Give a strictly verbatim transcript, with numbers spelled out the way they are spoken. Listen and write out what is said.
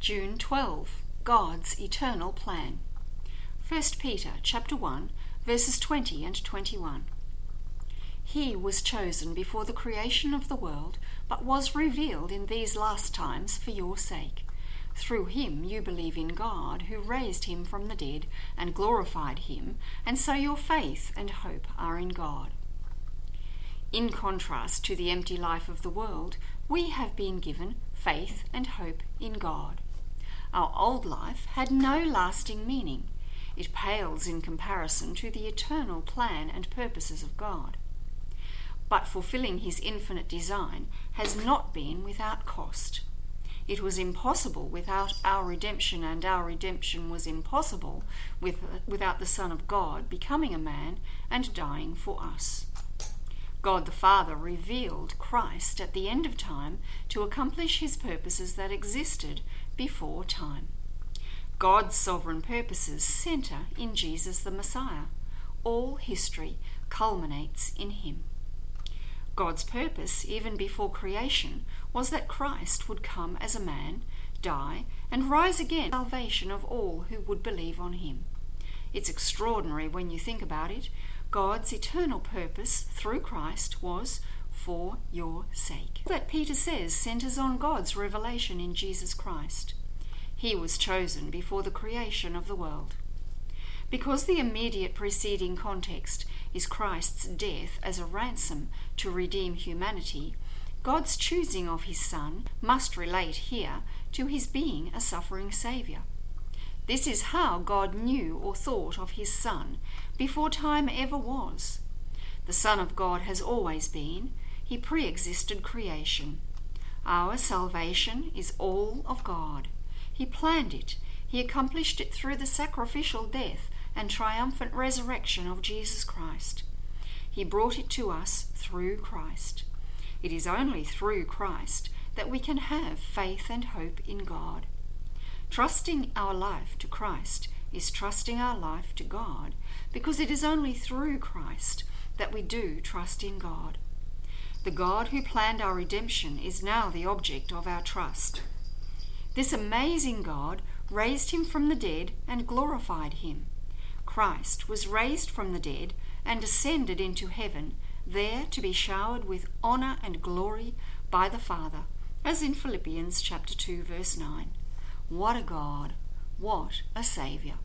June twelfth, God's eternal plan. First Peter chapter one, verses twenty and twenty-one. He was chosen before the creation of the world, but was revealed in these last times for your sake. Through him you believe in God, who raised him from the dead and glorified him, and so your faith and hope are in God. In contrast to the empty life of the world, we have been given faith and hope in God. Our old life had no lasting meaning. It pales in comparison to the eternal plan and purposes of God. But fulfilling his infinite design has not been without cost. It was impossible without our redemption, and our redemption was impossible with, without the Son of God becoming a man and dying for us. God the Father revealed Christ at the end of time to accomplish his purposes that existed before time. God's sovereign purposes center in Jesus the Messiah. All history culminates in him. God's purpose, even before creation, was that Christ would come as a man, die, and rise again for the salvation of all who would believe on him. It's extraordinary when you think about it. God's eternal purpose through Christ was for your sake. All that Peter says centers on God's revelation in Jesus Christ. He was chosen before the creation of the world. Because the immediate preceding context is Christ's death as a ransom to redeem humanity, God's choosing of his Son must relate here to his being a suffering Saviour. This is how God knew or thought of his Son before time ever was. The Son of God has always been. He pre-existed creation. Our salvation is all of God. He planned it. He accomplished it through the sacrificial death and triumphant resurrection of Jesus Christ. He brought it to us through Christ. It is only through Christ that we can have faith and hope in God. Trusting our life to Christ is trusting our life to God, because it is only through Christ that we do trust in God. The God who planned our redemption is now the object of our trust. This amazing God raised him from the dead and glorified him. Christ was raised from the dead and ascended into heaven, there to be showered with honor and glory by the Father, as in Philippians chapter two, verse nine. What a God! What a Saviour!